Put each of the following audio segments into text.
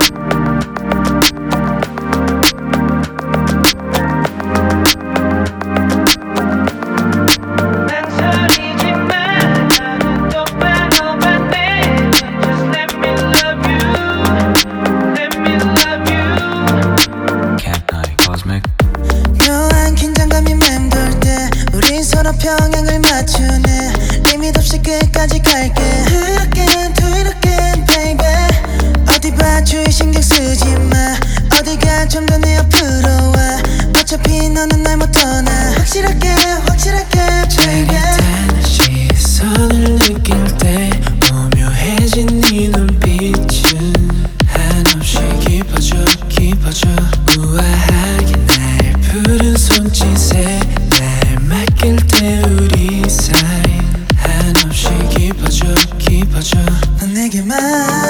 묘한 긴장감이 맴돌 때 우린 서로 평행을 맞추네 리밋 없이 끝까지 갈게 Do it again, do it again, baby 어디 봐 주의 신경 쓰지 마 어디가 좀 더 내 옆으로 와 어차피 너는 날 못 떠나 확실하게 확실하게 baby 시선을 느낄 때 오묘해진 네 눈빛은 한없이 깊어져 깊어져 우아하게 날 푸른 손짓에 날 맡길 때 우리 사이 한없이 깊어져 깊어져 넌 내게만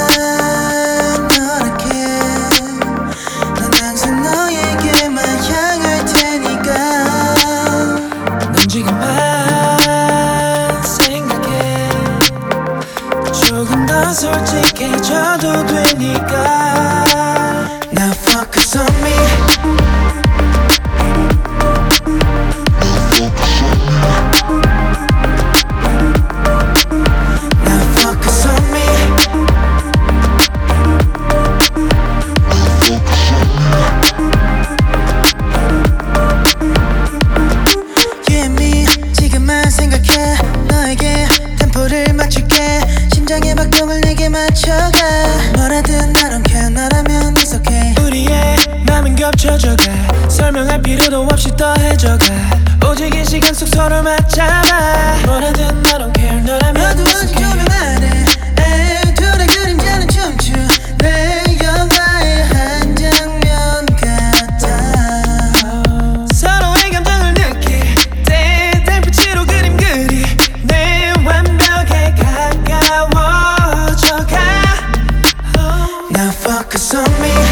너랄게 난 항상 너에게만 향할 테니까 넌 지금만 생각해 조금 더 솔직해져도 되니까 Now focus on me Now focus on me You and me 지금만 생각해 너에게 템포를 맞출게 심장의 박동을 내게 맞춰가 뭐라든 I don't care 너라면 it's okay 우리의 맘은 겹쳐져가 설명할 필요도 없이 더해져가 오직 이 시간 속 서로 맞잡아 뭐라든 I don't care 너라면 너도 it's 어디 okay 좀 말해 에이 둘의 그림자는 춤추네 영화의 한 장면 같아 서로의 감정을 느낄 때 달빛으로 그림 그리 내 완벽에 가까워져가 Now focus on me